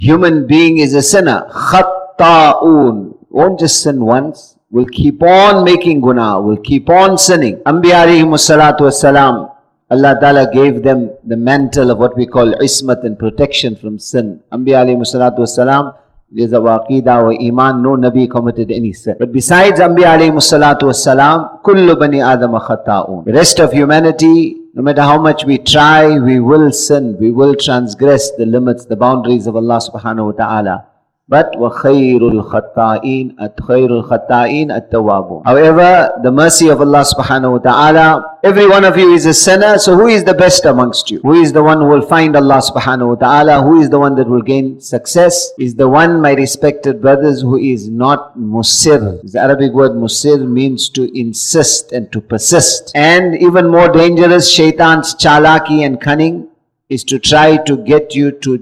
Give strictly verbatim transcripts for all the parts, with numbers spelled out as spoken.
human being is a sinner. Khatta'un. Won't just sin once. Will keep on making guna. Will keep on sinning. Anbiya alayhimu salatu wassalam, Allah Ta'ala gave them the mantle of what we call ismat and protection from sin. Anbiya alayhimu salatu wassalam, there's our aqidah or iman, no Nabi committed any sin. But besides Anbiya alayhimu salatu wassalam, kullu bani adama khata'un. The rest of humanity, no matter how much we try, we will sin. We will transgress the limits, the boundaries of Allah subhanahu wa ta'ala. But وَخَيْرُ الْخَطَّائِينَ أَتْخَيْرُ الْخَطَّائِينَ التَّوَّابُونَ. However, the mercy of Allah subhanahu wa ta'ala, every one of you is a sinner, so who is the best amongst you? Who is the one who will find Allah subhanahu wa ta'ala? Who is the one that will gain success? Is the one, my respected brothers, who is not musir. The Arabic word musir means to insist and to persist. And even more dangerous, shaitan's chalaki and cunning is to try to get you to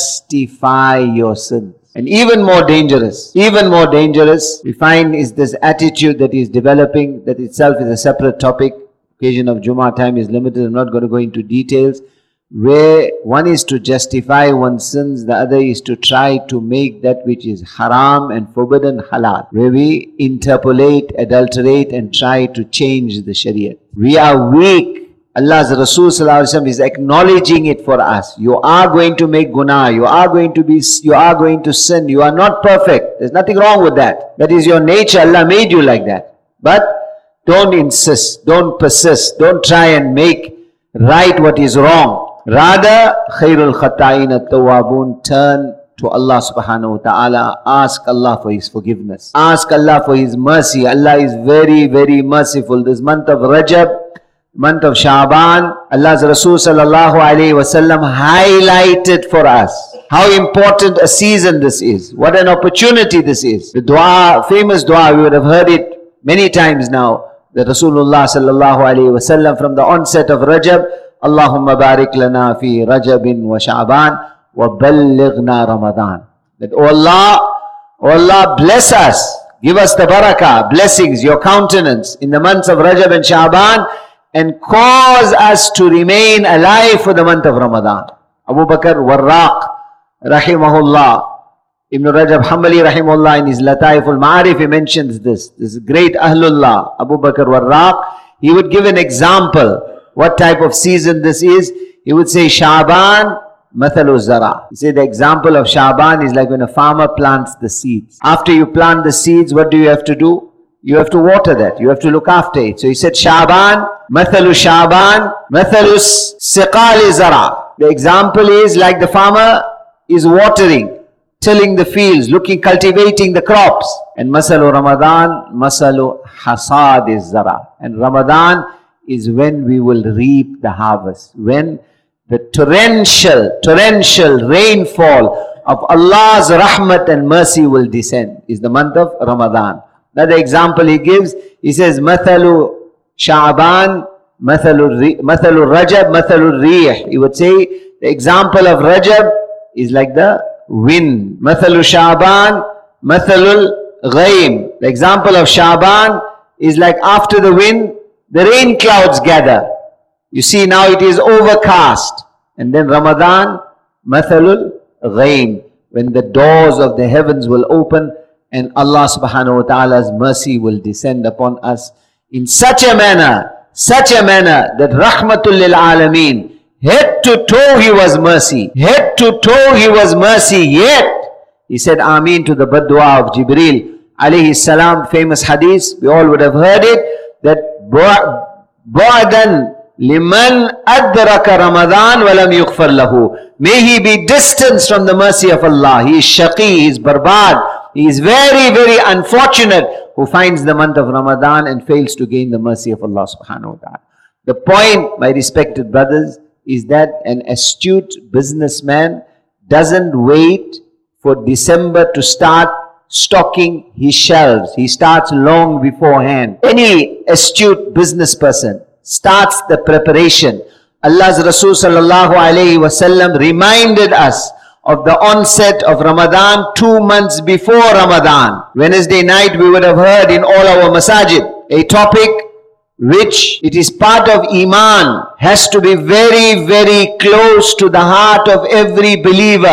justify your sin. And even more dangerous, even more dangerous, we find is this attitude that is developing, that itself is a separate topic. Occasion of Jummah time is limited, I'm not going to go into details, where one is to justify one's sins, the other is to try to make that which is haram and forbidden halal, where we interpolate, adulterate and try to change the Shariah. We are weak. Allah's Rasul Sallallahu Alaihi Wasallam is acknowledging it for us. You are going to make guna, you are going to be, you are going to sin, you are not perfect. There's nothing wrong with that. That is your nature, Allah made you like that. But don't insist, don't persist, don't try and make right what is wrong. Rather, khairul khata'in at-tawwabun, turn to Allah subhanahu wa ta'ala, ask Allah for His forgiveness. Ask Allah for His mercy. Allah is very, very merciful. This month of Rajab, month of Sha'ban, Allah's Rasul sallallahu alayhi wasallam highlighted for us how important a season this is. What an opportunity this is. The dua, famous dua, we would have heard it many times now. The Rasulullah sallallahu alayhi wasallam from the onset of Rajab, Allahumma barik lana fi Rajabin wa Sha'ban wa ballighna Ramadan. That, oh Allah, oh Allah, bless us. Give us the barakah, blessings, your countenance in the months of Rajab and Sha'ban, and cause us to remain alive for the month of Ramadan. Abu Bakr Warraq, rahimahullah, Ibn Rajab Hanbali rahimahullah in his Lataif al-Ma'arif, he mentions this. This is great Ahlullah, Abu Bakr Warraq. He would give an example, what type of season this is. He would say, Sha'ban, mathalu zara. He said the example of Sha'ban is like when a farmer plants the seeds. After you plant the seeds, what do you have to do? You have to water that. You have to look after it. So he said, Sha'ban, mathalu Sha'ban, mathalu siqali zara. The example is like the farmer is watering, tilling the fields, looking, cultivating the crops. And masalu Ramadan, masalu hasad zara. And Ramadan is when we will reap the harvest. When the torrential, torrential rainfall of Allah's rahmat and mercy will descend, is the month of Ramadan. Another example he gives, he says, Mathalu Sha'ban, Mathalu Rajab, Mathalu Rih. He would say, the example of Rajab is like the wind. Mathalu Sha'ban, Mathalul Ghaim. The example of Sha'ban is like after the wind, the rain clouds gather. You see now it is overcast. And then Ramadan, Mathalul Ghaim. When the doors of the heavens will open, and Allah subhanahu wa ta'ala's mercy will descend upon us in such a manner, such a manner that rahmatul lil alameen, head to toe He was mercy, head to toe He was mercy, yet He said Ameen to the bad dua of Jibreel alayhi salam, famous hadith, we all would have heard it, that Bu'adan liman adraka Ramadan walam yughfar lahu. May he be distanced from the mercy of Allah. He is shaqi, he is barbad. He is very, very unfortunate who finds the month of Ramadan and fails to gain the mercy of Allah subhanahu wa ta'ala. The point, my respected brothers, is that an astute businessman doesn't wait for December to start stocking his shelves. He starts long beforehand. Any astute business person starts the preparation. Allah's Rasul sallallahu alayhi wasallam reminded us of the onset of Ramadan two months before Ramadan. Wednesday night we would have heard in all our masajid a topic which it is part of Iman, has to be very, very close to the heart of every believer.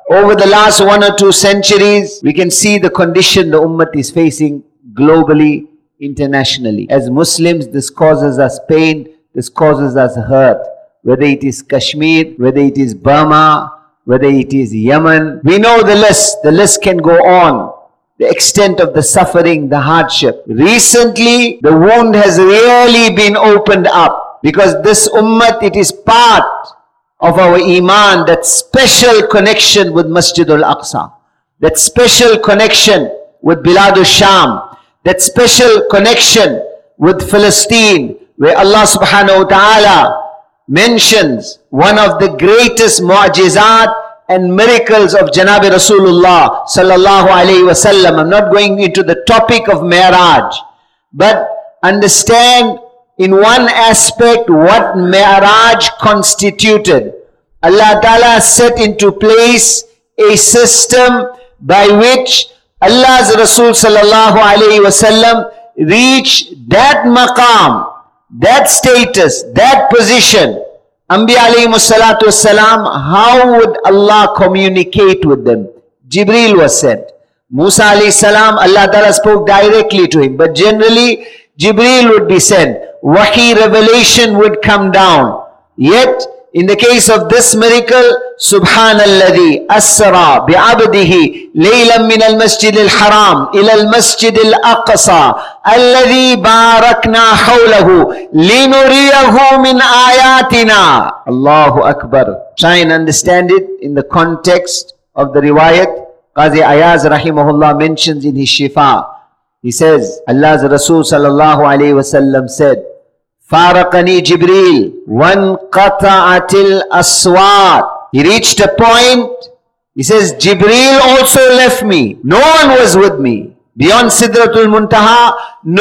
Over the last one or two centuries, we can see the condition the ummah is facing globally, internationally. As Muslims, this causes us pain, this causes us hurt. Whether it is Kashmir, whether it is Burma, whether it is Yemen. We know the list. The list can go on. The extent of the suffering, the hardship. Recently, the wound has really been opened up. Because this ummah, it is part of our iman, that special connection with Masjid al-Aqsa. That special connection with Bilad al-Sham. That special connection with Palestine, where Allah subhanahu wa ta'ala mentions one of the greatest mu'jizat and miracles of Janabi Rasulullah sallallahu alayhi wasallam. I'm not going into the topic of Mi'raj, but understand in one aspect what Mi'raj constituted. Allah Ta'ala set into place a system by which Allah's Rasul sallallahu alayhi wasallam reached that maqam, that status, that position. Anbiya alayhi salatu wassalam, how would Allah communicate with them? Jibreel was sent. Musa alayhi salam, Allah Ta'ala spoke directly to him. But generally, Jibreel would be sent. Wahi, revelation would come down. Yet, in the case of this miracle, Subhanalladhi asra bi'abdihi laylan min al-masjid al-haram ila al-masjid al-aqsa alladhi barakna hawlahu linuriyahu min ayatina. Allahu Akbar. Try and understand it in the context of the riwayat. Qazi Ayaz rahimahullah mentions in his Shifa. He says, Allah's Rasul sallallahu alayhi wasallam said, Faraqani Jibreel wanqata'atil aswat. He reached a point, he says, Jibreel also left me. No one was with me. Beyond Sidratul Muntaha,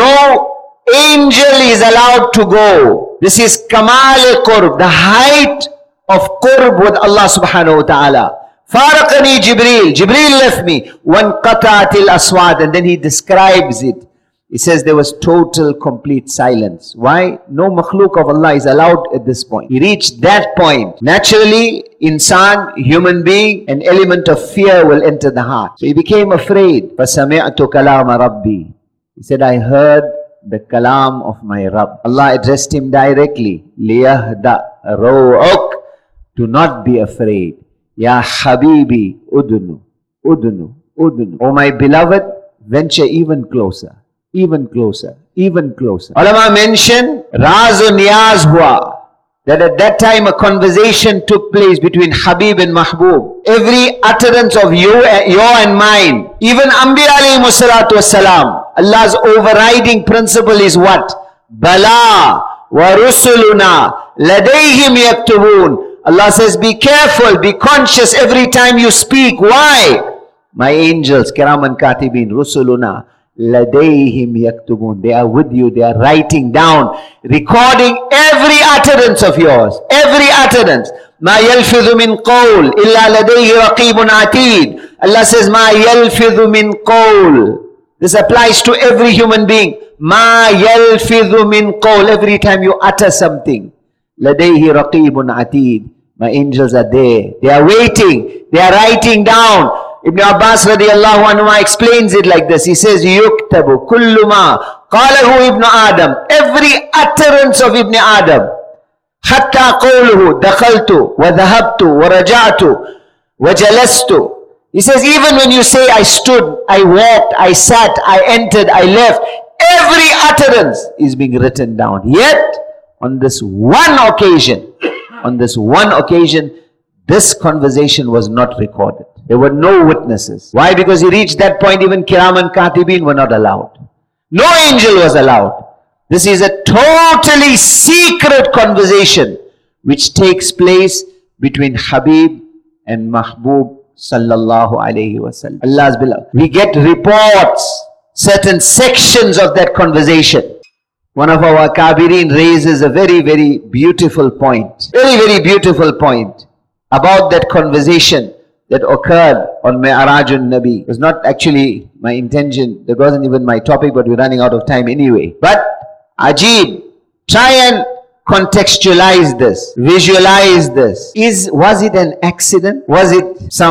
no angel is allowed to go. This is Kamal Qurb, the height of Qurb with Allah subhanahu wa ta'ala. Faraqani Jibreel. Jibreel left me. Wanqata'atil aswat. And then he describes it. He says there was total, complete silence. Why? No makhluk of Allah is allowed at this point. He reached that point. Naturally, insan, human being, an element of fear will enter the heart. So he became afraid. فَسَمِعْتُ كَلَامَ رَبِّي. He said, I heard the kalam of my Rabb. Allah addressed him directly. لِيَهْدَأْ رَوْعُكْ. Do not be afraid. Ya Habibi, udunu, udunu, udunu. O my beloved, venture even closer. Even closer, even closer. Ulama mention, Raz o Niyaz hua, that at that time a conversation took place between Habib and Mahbub. Every utterance of you, your and mine, even Anbiya alayhi salatu wassalam, Allah's overriding principle is what? Bala wa rusuluna ladayhim yaktubun. Allah says, be careful, be conscious every time you speak. Why? My angels, kiraman katibin, rusuluna, ladayhim yaktubun. They are with you, they are writing down, recording every utterance of yours. Every utterance. Ma yalfidhu min qawl illa ladayhi raqibun atid. Allah says, Ma yalfidhu min qawl. This applies to every human being. Ma yalfidhu min qawl. Every time you utter something. Ladayhi raqibun atid. My angels are there. They are waiting. They are writing down. Ibn Abbas radiallahu anhu explains it like this. He says, Yuktabu kullu ma qalahu Ibn Adam. Every utterance of Ibn Adam. Hatta qawluhu dakhaltu wa dhahabtu wa raja'tu wa jalastu. He says, even when you say, I stood, I walked, I sat, I entered, I left, every utterance is being written down. Yet, on this one occasion, on this one occasion, this conversation was not recorded. There were no witnesses. Why? Because he reached that point, even Kiraman Katibin were not allowed. No angel was allowed. This is a totally secret conversation which takes place between Habib and Mahbub sallallahu alayhi wasallam. Allah's beloved. We get reports, certain sections of that conversation. One of our Kabirin raises a very, very beautiful point. Very, very beautiful point about that conversation that occurred on Mi'raj al-Nabi. It was not actually my intention. That wasn't even my topic, but we're running out of time anyway. But, Ajib, try and contextualize this. Visualize this. Is, was it an accident? Was it some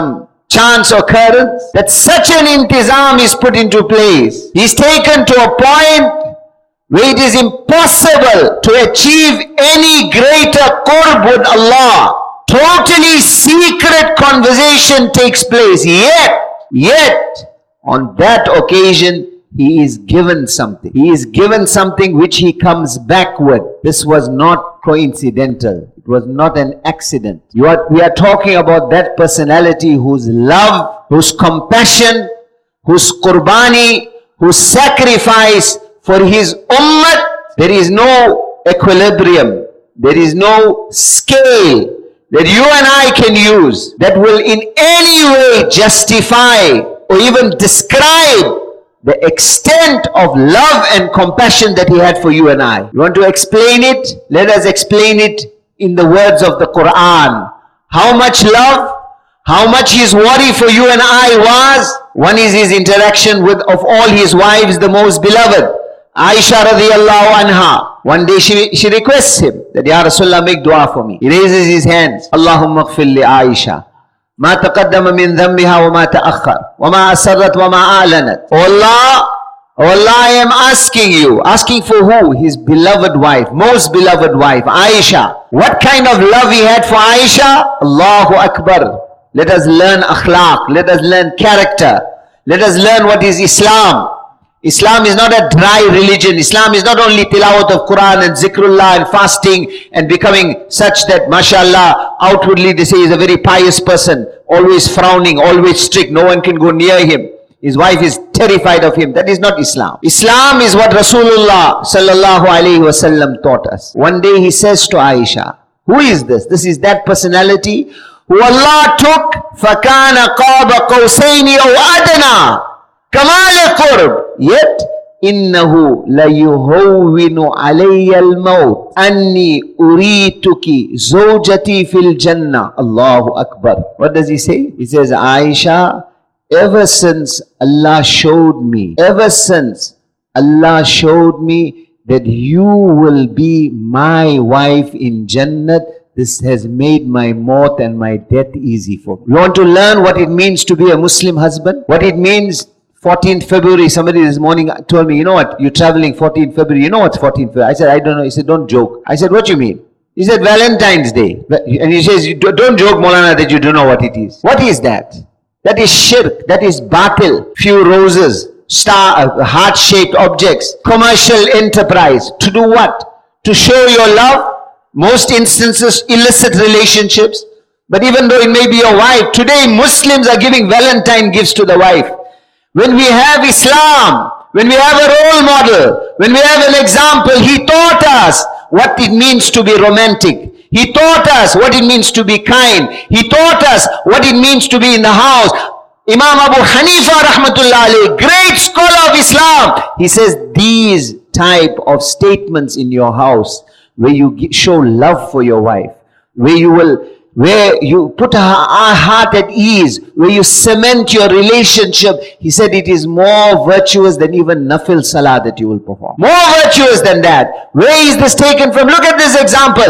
chance occurrence that such an intizam is put into place. He's taken to a point where it is impossible to achieve any greater qurb with Allah. Totally secret conversation takes place. Yet, yet, on that occasion, he is given something. He is given something which he comes back with. This was not coincidental. It was not an accident. You are, we are talking about that personality whose love, whose compassion, whose qurbani, whose sacrifice for his ummah. There is no equilibrium. There is no scale that you and I can use that will in any way justify or even describe the extent of love and compassion that he had for you and I. You want to explain it? Let us explain it in the words of the Quran. How much love, how much his worry for you and I was. One is his interaction with, of all his wives, the most beloved, Aisha radiallahu anha. One day she, she requests him that, Ya Rasulullah, make dua for me. He raises his hands. Allahumma ghfir li Aisha. ما تقدم من ذنبها وما تأخر وما أسرت وما أعلنت. Oh Allah, oh Allah, I am asking you. Asking for who? His beloved wife, most beloved wife, Aisha. What kind of love he had for Aisha? Allahu Akbar. Let us learn akhlaq. Let us learn character. Let us learn what is Islam. Islam is not a dry religion. Islam is not only tilawat of Quran and zikrullah and fasting and becoming such that, mashallah, outwardly they say he's a very pious person, always frowning, always strict, no one can go near him. His wife is terrified of him. That is not Islam. Islam is what Rasulullah sallallahu alayhi wasallam taught us. One day he says to Aisha, who is this? This is that personality who Allah took, فَكَانَ قَابَ قَوْسَيْنِ أَوْ أَدْنَى Kamal qurb. Yet innahu la yuhawwinu alayya al-maut anni urituki zawjati fil jannah. Allahu Akbar. What does he say? He says, Aisha, ever since Allah showed me, ever since Allah showed me that you will be my wife in Jannat, this has made my maut and my death easy for me. You want to learn what it means to be a Muslim husband? What it means? fourteenth February, somebody this morning told me, you know what, you're traveling fourteenth February, you know what's fourteenth February? I said, I don't know. He said, don't joke. I said, what do you mean? He said, Valentine's Day. And he says, don't joke, Maulana, that you don't know what it is. What is that? That is shirk, that is batil, few roses, star, uh, heart-shaped objects, commercial enterprise. To do what? To show your love, most instances, illicit relationships. But even though it may be your wife, today Muslims are giving Valentine gifts to the wife. When we have Islam, when we have a role model, when we have an example, he taught us what it means to be romantic. He taught us what it means to be kind. He taught us what it means to be in the house. Imam Abu Hanifa rahmatullah alayhi, great scholar of Islam, he says these type of statements in your house where you show love for your wife, where you will where you put a heart at ease, where you cement your relationship. He said it is more virtuous than even nafil salah that you will perform. More virtuous than that. Where is this taken from? Look at this example.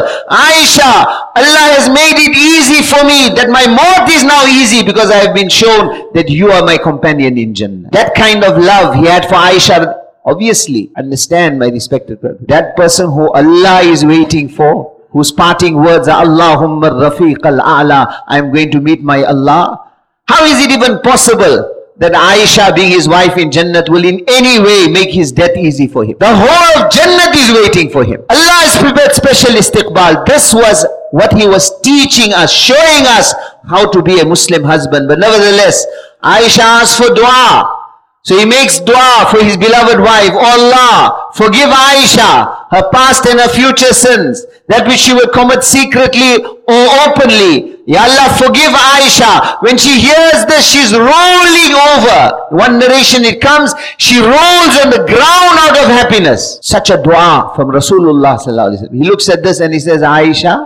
Aisha, Allah has made it easy for me, that my maut is now easy because I have been shown that you are my companion in Jannah. That kind of love he had for Aisha. Obviously, understand, my respected brother, that person who Allah is waiting for, whose parting words are Allahumma Rafiq al-A'la, I am going to meet my Allah. How is it even possible that Aisha, being his wife in Jannat, will in any way make his death easy for him? The whole of Jannat is waiting for him. Allah has prepared special istiqbal. This was what he was teaching us, showing us how to be a Muslim husband. But nevertheless, Aisha asked for dua. So he makes dua for his beloved wife. Oh Allah, forgive Aisha her past and her future sins, that which she will commit secretly or openly. Ya Allah, forgive Aisha. When she hears this, she's rolling over. One narration it comes, she rolls on the ground out of happiness. Such a dua from Rasulullah sallallahu alaihi wasallam. He looks at this and he says, Aisha,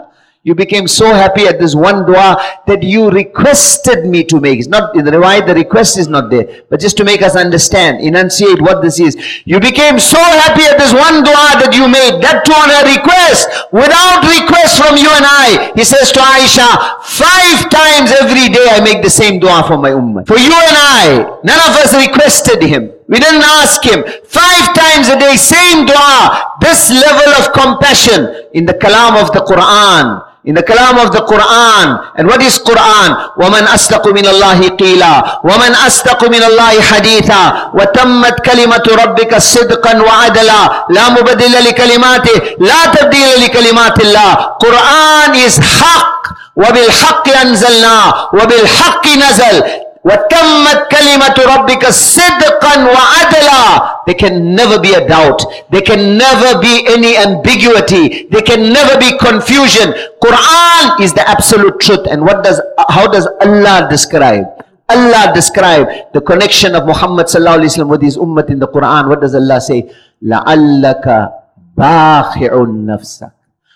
You became so happy at this one dua that you requested me to make. It's not in the riwayat, the request is not there. But just to make us understand, enunciate what this is. You became so happy at this one dua that you made, that too on a request, without request from you and I. He says to Aisha, five times every day I make the same dua for my ummah. For you and I, none of us requested him. We didn't ask him. Five times a day, same dua. This level of compassion in the kalam of the Quran. In the kalam of the Quran. And what is Quran? وَمَنْ أَصْدَقُ مِنَ اللَّهِ قِيلًا وَمَنْ أَصْدَقُ مِنَ اللَّهِ حَدِيثًا وَتَمَّتْ كَلِمَةُ رَبِّكَ صِدْقًا وَعَدْلًا لَا مُبَدِّلَ لِكَلِمَاتِهِ لَا تَبْدِيلَ لِكَلِمَاتِ اللَّهِ. Quran is haqq. وَبِالْحَقِّ أَنزَلْنَا وَبِالْحَقِّ نَزَلْ وَتَمَّتْ كَلِمَةُ رَبِّكَ صِدْقًا وَعَدْلًا. There can never be a doubt. There can never be any ambiguity. There can never be confusion. Quran is the absolute truth. And what does, how does Allah describe? Allah describe the connection of Muhammad sallallahu alaihi wasallam with his ummah in the Quran. What does Allah say? لَعَلَّكَ بَاخِعٌ نَفْسَكَ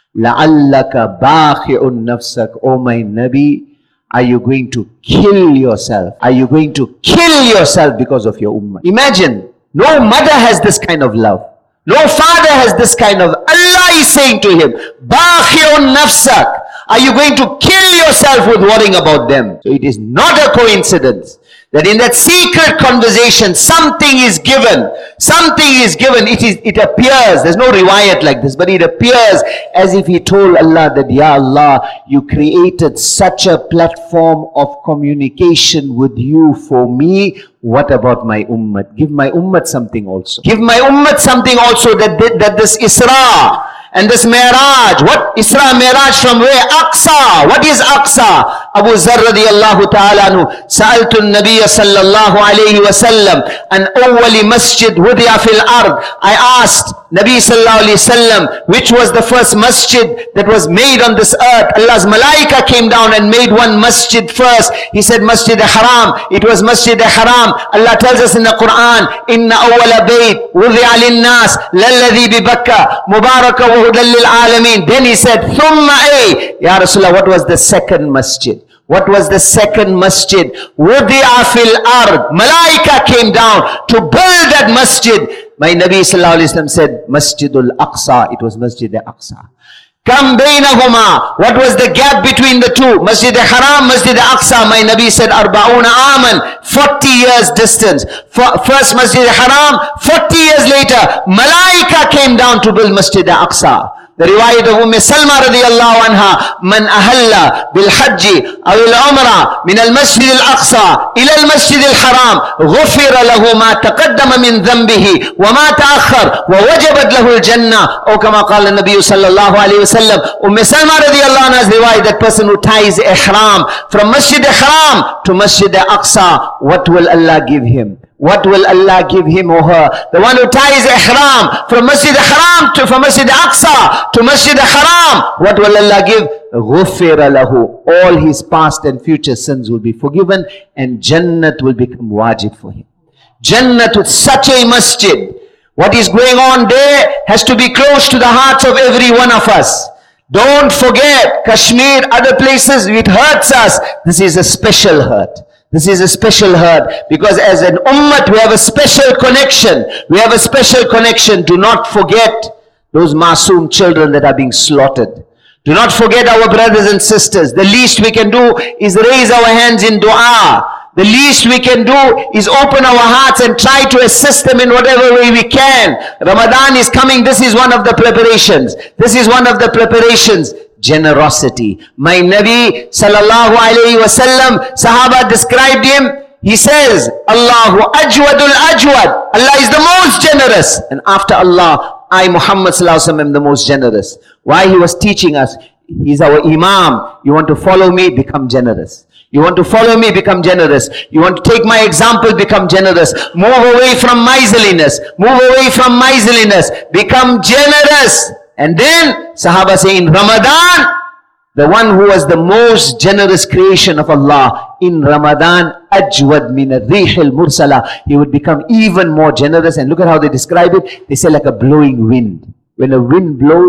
لَعَلَّكَ بَاخِعٌ نَفْسَكَ. O my Nabi, are you going to kill yourself? Are you going to kill yourself because of your ummah? Imagine, no mother has this kind of love. No father has this kind of... Allah is saying to him, Bakhi'un nafsak. Are you going to kill yourself with worrying about them? So it is not a coincidence that in that secret conversation, something is given. Something is given. It is. It appears. There's no riwayat like this, but it appears as if he told Allah that, Ya Allah, you created such a platform of communication with you for me. What about my ummah? Give my ummah something also. Give my ummah something also that, that this Isra and this Mi'raj. What? Isra Mi'raj from where? Aqsa. What is Aqsa? Abu Zar radiyallahu ta'ala anhu, Sa'altu an-Nabiyya sallallahu alayhi wa sallam an awwali masjid wudi'a fil ard. I asked Nabi sallallahu alayhi wa sallam, which was the first masjid that was made on this earth. Allah's malaika came down and made one masjid first. He said Masjid al-Haram. It was Masjid al-Haram. Allah tells us in the Quran, Inna awwala bayt wudi'a lin-nas lalladhi bi Bakka mubaraka wa hudan lil alamin. Then he said, Thumma ay. Ya Rasulullah, what was the second masjid? What was the second masjid? Wudi'a fil ard. Malaika came down to build that masjid. My Nabi sallallahu alayhi wa sallam said, Masjidul Aqsa. It was Masjid al-Aqsa. Kam baynahuma. What was the gap between the two? Masjid al-Haram, Masjid al-Aqsa. My Nabi said, Arba'una aman. forty years distance. First Masjid al-Haram, forty years later, Malaika came down to build Masjid al-Aqsa. The riwayat of Umm Salma radiyallahu anha, Man ahalla bil hajji aw al umrah min al masjid al aqsa ila al masjid al haram ghufira lahu ma taqaddama min dhanbihi wa ma ta'akhkhar wa wajabat lahu al jannah. Or kama qala an-nabiy sallallahu alayhi wa sallam. Umm Salma radiyallahu anha's riwayat, that person who ties ihram from Masjid al Haram to Masjid al Aqsa, what will Allah give him? What will Allah give him or her? The one who ties ihram from Masjid al-Haram to from Masjid al-Aqsa to Masjid al-Haram, what will Allah give? Ghufira lahu. All his past and future sins will be forgiven and Jannat will become wajib for him. Jannat with such a masjid. What is going on there has to be close to the hearts of every one of us. Don't forget, Kashmir, other places, it hurts us. This is a special hurt. This is a special hurt because as an ummah we have a special connection. We have a special connection. Do not forget those masoom children that are being slaughtered. Do not forget our brothers and sisters. The least we can do is raise our hands in dua. The least we can do is open our hearts and try to assist them in whatever way we can. Ramadan is coming. This is one of the preparations. This is one of the preparations. Generosity. My Nabi sallallahu alayhi wa sallam, Sahaba described him. He says, Allahu ajwadul ajwad. Allah is the most generous. And after Allah, I Muhammad sallallahu alayhi wa sallam am the most generous. Why? He was teaching us. He's our Imam. You want to follow me? Become generous. You want to follow me? Become generous. You want to take my example? Become generous. Move away from miserliness. Move away from miserliness. Become generous. And then Sahaba say in Ramadan, the one who was the most generous creation of Allah, in Ramadan, ajwad min ar-rih al-mursala, he would become even more generous. And look at how they describe it. They say like a blowing wind. When a wind blows,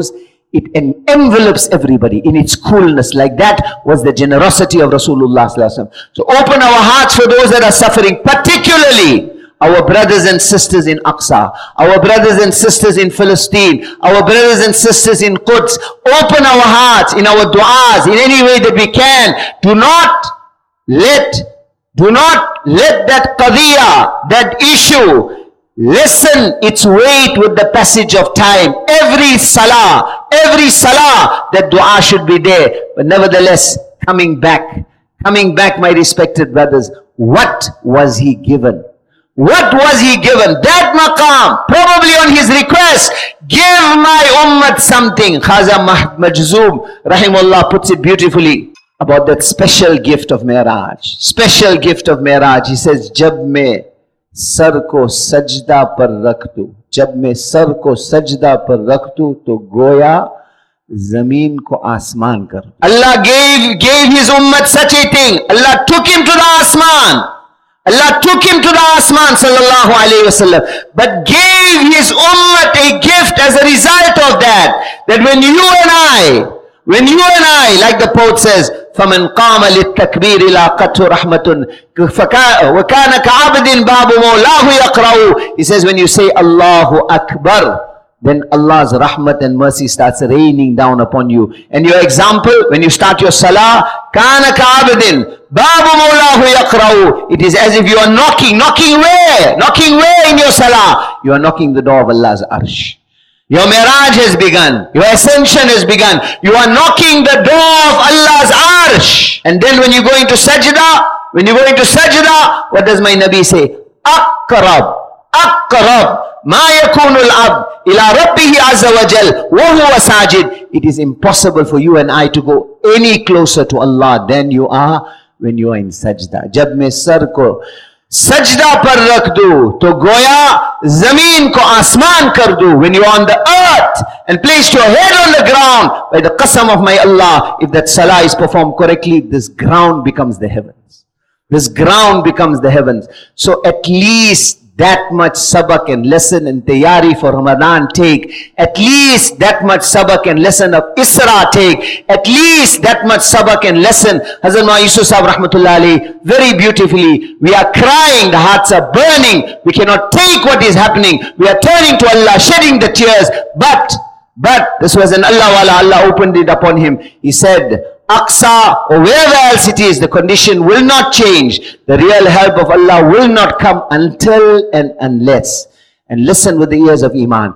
it en- envelops everybody in its coolness. Like that was the generosity of Rasulullah sallallahu alaihi wasallam. So open our hearts for those that are suffering, particularly our brothers and sisters in Aqsa, our brothers and sisters in Palestine, our brothers and sisters in Quds. Open our hearts in our du'as in any way that we can. Do not let, do not let that qadiyah, that issue, lessen its weight with the passage of time. Every salah, every salah, that dua should be there. But nevertheless, coming back, coming back, my respected brothers, what was he given? What was he given? That maqam, probably on his request, give my ummah something. Khaza Majzoub, rahimullah, puts it beautifully about that special gift of Mi'raj. Special gift of Mi'raj. He says, Jab mein sar ko sajda par rakh tu, jab mein sar ko sajda par rakh tu, to goya zameen ko asman kar. Allah gave, gave his ummah such a thing. Allah took him to the asman. Allah took him to the asman, sallallahu alayhi wasallam, but gave his ummah a gift as a result of that. That when you and I, when you and I, like the poet says, فَمَنْ قَامَ لِلتَّكْبِيرِ لَاقَتْهُ رَحْمَةٌ وَكَانَ كَعَبْدٍ بَابُ مَوْلَاهُ يَقْرَأُ. He says, when you say Allahu Akbar, then Allah's rahmat and mercy starts raining down upon you. And your example, when you start your salah, kana ka'abdin babu mawlahu yaqra'u. It is as if you are knocking, knocking where? Knocking where in your salah? You are knocking the door of Allah's arsh. Your miraj has begun. Your ascension has begun. You are knocking the door of Allah's arsh. And then when you go into sajda, when you go into sajda, what does my Nabi say? Aqrab, aqrab. ما يكون العبد إلى ربه عز وجل وهو ساجد. It is impossible for you and I to go any closer to Allah than you are when you are in sajda. जब मैं sir को सजदा पर रख दूं तो गोया जमीन को आसमान कर दूं. When you are on the earth and placed your head on the ground, by the qasam of my Allah, if that salah is performed correctly, this ground becomes the heavens. This ground becomes the heavens. So at least that much sabak and lesson and tayari for Ramadan take. At least that much sabak and lesson of Isra take. At least that much sabak and lesson. Hazrat Ma Yusuf Sahib Rahmatullah Alayhi, very beautifully, we are crying, the hearts are burning. We cannot take what is happening. We are turning to Allah, shedding the tears. But, but, this was an Allah wala, Allah opened it upon him. He said, Aqsa or wherever else it is, the condition will not change. The real help of Allah will not come until and unless. And listen with the ears of Iman.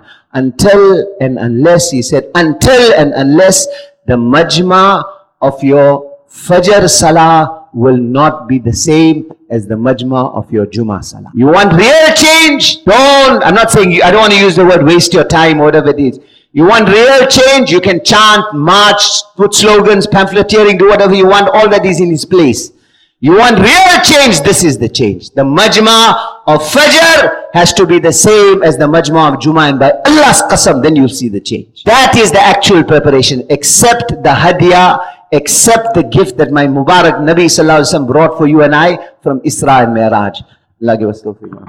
Until and unless, he said, until and unless the majma of your Fajr Salah will not be the same as the majma of your Jummah Salah. You want real change? Don't, I'm not saying, I don't want to use the word waste your time or whatever it is. You want real change? You can chant, march, put slogans, pamphleteering, do whatever you want. All that is in its place. You want real change? This is the change. The majma of Fajr has to be the same as the majma of Jummah, and by Allah's qasam, then you'll see the change. That is the actual preparation. Accept the hadiyah, accept the gift that my Mubarak Nabi Sallallahu Alaihi Wasallam brought for you and I from Isra and Mi'raj. Allah give us tawfiq.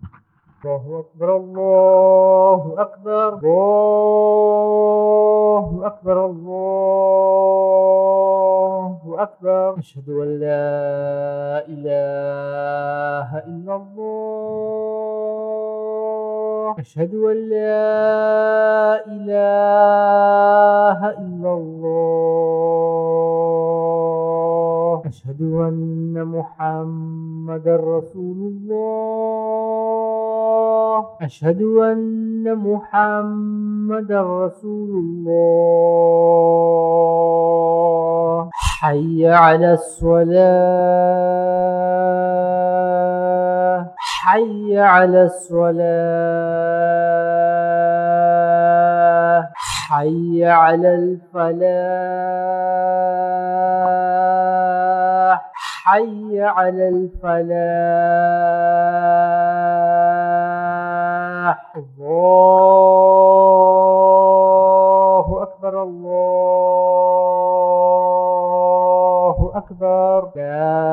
الله أكبر الله أكبر الله أكبر الله أكبر. أشهد أن لا إله إلا الله. أشهد أن لا إله إلا الله. أشهد أن محمد رسول الله. أشهد أن محمد رسول الله. حي على الصلاة. حي على الصلاة. حي على الفلاح. حي على الفلاح. الله أكبر الله أكبر. لا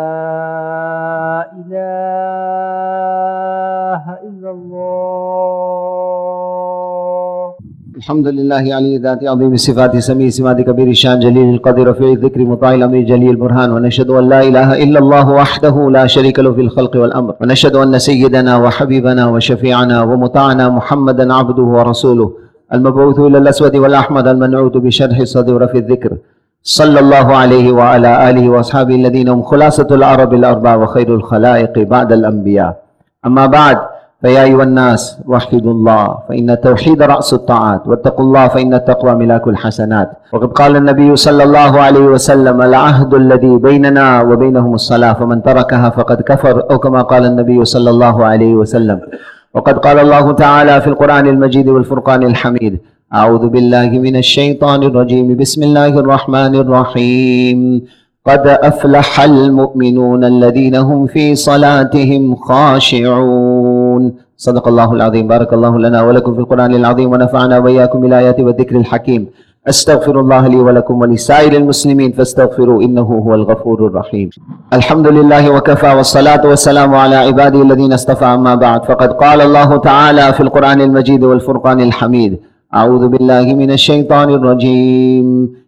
إله إلا الله. الحمد لله علي ذات عظيم الصفات سميع سمات كبير الشان جليل القدر رفيع الذكر مطاع الأمر جليل البرهان ونشهد أن لا إله إلا الله وحده لا شريك له في الخلق والأمر ونشهد أن سيدنا وحبيبنا وشفيعنا ومطاعنا محمدا عبده ورسوله المبعوث إلى الأسود والأحمد المنعوت بشرح الصدر في الذكر صلى الله عليه وعلى آله وأصحابه الذين هم خلاصة العرب الأربع وخير الخلائق بعد الأنبياء. أما بعد، فيا أيها الناس وحدوا الله فإن التوحيد رأس الطاعات، واتقوا الله فإن التقوى ملاك الحسنات. وقد قال النبي صلى الله عليه وسلم: العهد الذي بيننا وبينهم الصلاة فمن تركها فقد كفر، أو كما قال النبي صلى الله عليه وسلم. وقد قال الله تعالى في القرآن المجيد والفرقان الحميد: أعوذ بالله من الشيطان الرجيم، بسم الله الرحمن الرحيم، قد أفلح المؤمنون الذين هم في صلاتهم خاشعون. صدق الله العظيم. بارك الله لنا ولكم في القرآن العظيم ونفعنا وإياكم بالآيات والذكر الحكيم. أستغفر الله لي ولكم ولسائر المسلمين فاستغفروا إنه هو الغفور الرحيم. الحمد لله وكفى، والصلاة والسلام على عباده الذين اصطفى. أما بعد، فقد قال الله تعالى في القرآن المجيد والفرقان الحميد: أعوذ بالله من الشيطان الرجيم،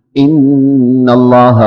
إن الله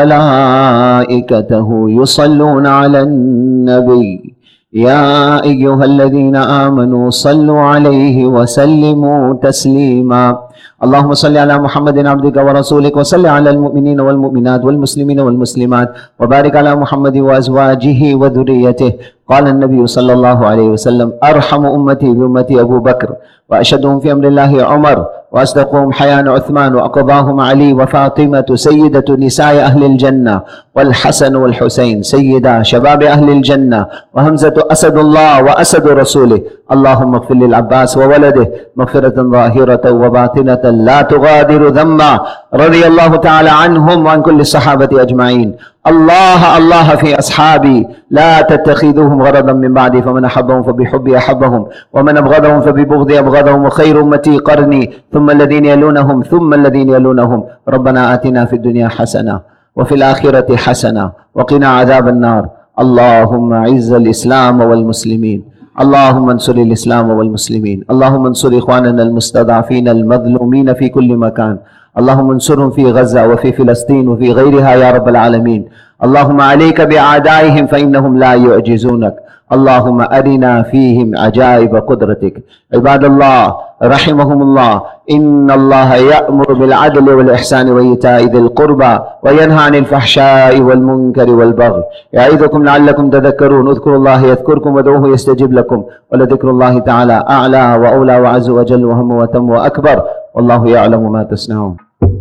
وملائكته يصلون على النبي يا أيها الذين آمنوا صلوا عليه وسلموا تسليما. اللهم صل على محمد عبدك ورسولك، وصل على المؤمنين والمؤمنات والمسلمين والمسلمات، وبارك على محمد وأزواجه وذريته. قال النبي صلى الله عليه وسلم: أرحم أمتي بأمتي أبو بكر، وأشهدهم في أمر الله عمر، وأصدقهم حياء عثمان، وأقضاهم علي وفاطمة سيدة نساء أهل الجنة، والحسن والحسين سيدا شباب أهل الجنة، وهمزة أسد الله وأسد رسوله. اللهم اغفر للعباس وولده مغفرة ظاهرة وباطنة لا تغادر ذنبا. رضي الله تعالى عنهم وعن كل الصحابة أجمعين. الله الله في أصحابي، لا تتخذوهم غرضا من بعدي، فمن أحبهم فبحبي أحبهم، ومن أبغضهم فببغضي أبغضهم، وخير أمتي قرني ثم الذين يلونهم ثم الذين يلونهم. ربنا آتنا في الدنيا حسنة وفي الآخرة حسنة وقنا عذاب النار. اللهم أعز الإسلام والمسلمين، اللهم انصر الإسلام والمسلمين، اللهم انصر إخواننا المستضعفين المظلومين في كل مكان، اللهم انصرهم في غزة وفي فلسطين وفي غيرها يا رب العالمين. اللهم عليك بأعدائهم فإنهم لا يعجزونك. اللهم أرنا فيهم عجائب قدرتك. عباد الله رحمهم الله، إن الله يأمر بالعدل والإحسان وإيتاء ذي القربى وينهى عن الفحشاء والمنكر والبغي، يعظكم لعلكم تذكرون. اذكروا الله يذكركم وادعوه يستجب لكم، ولذكر الله تعالى أعلى وأولى وعز وجل وهم وتم وأكبر، والله يعلم ما تصنعون.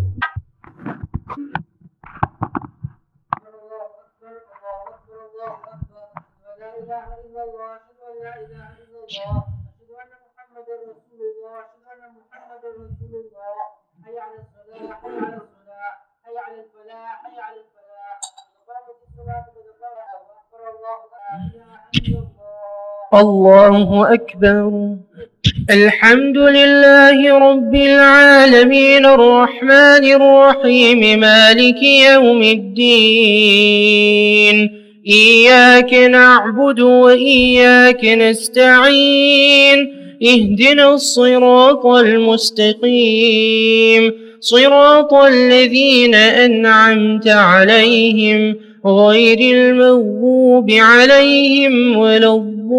الله أكبر. الحمد لله رب العالمين الرحمن الرحيم مالك يوم الدين، إياك نعبد وإياك نستعين، اهدنا الصراط المستقيم، صراط الذين أنعمت عليهم غير المغضوب عليهم ولا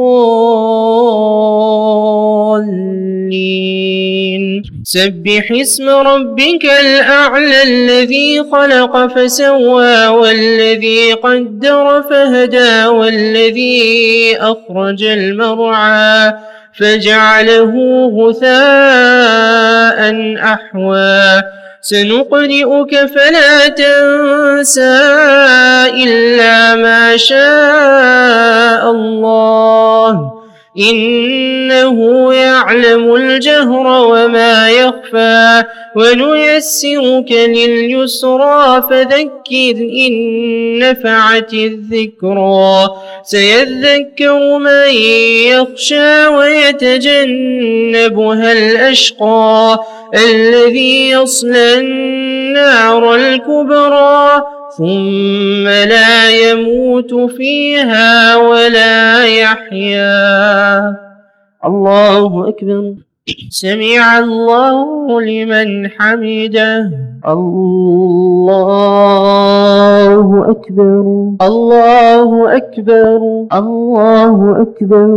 الضالين. سبح اسم ربك الأعلى الذي خلق فسوى، والذي قدر فهدى، والذي أخرج المرعى فجعله غثاء أحوى. سنقرئك فلا تنسى إلا ما شاء الله، إنه يعلم الجهر وما يخفى. ونيسرك لليسرى فذكر إن نفعت الذكرى. سيذكر من يخشى ويتجنبها الأشقى الذي يصلى النار الكبرى ثم لا يموت فيها ولا يحيا. الله أكبر. سمع الله لمن حمده. الله أكبر الله أكبر. الله أكبر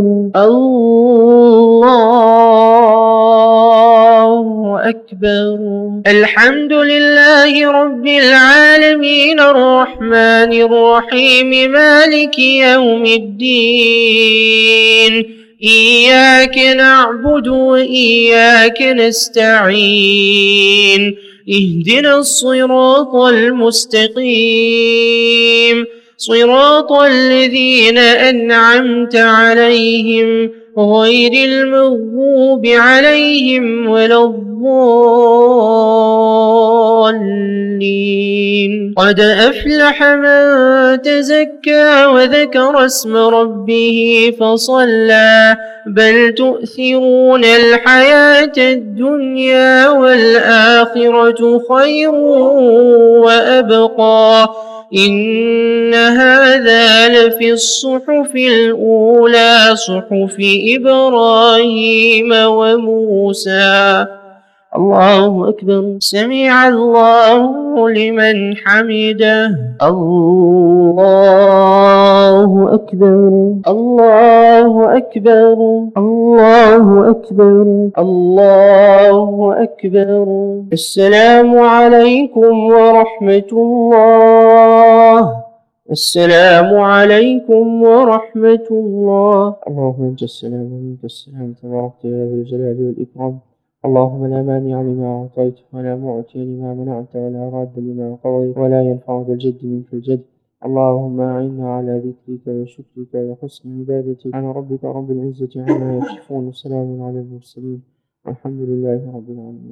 الله أكبر. الحمد لله رب العالمين الرحمن الرحيم مالك يوم الدين. إياك نعبد وإياك نستعين. اهدنا الصراط المستقيم صراط الذين أنعمت عليهم غير المغضوب عليهم ولا الضالين. قد أفلح من تزكى وذكر اسم ربه فصلى بل تؤثرون الحياة الدنيا والآخرة خير وأبقى. إن هذا لفي الصحف الأولى صحف إبراهيم وموسى. الله أكبر. سمع الله لمن حمده. الله أكبر الله أكبر. الله أكبر الله أكبر. السلام عليكم ورحمة الله. السلام عليكم ورحمة الله. اللهم أنت السلام ومنك السلام تبارك يا ذا الجلال والإكرام. اللهم لا مانع لما أعطيت ولا معطي لما منعت ولا راد لما قضيت ولا ينفع ذا الجد منك الجد. اللهم أعنا على ذكرك وشكرك وحسن عبادتك. سبحان ربك رب العزة عما يصفون وسلام على المرسلين والحمد لله رب العالمين.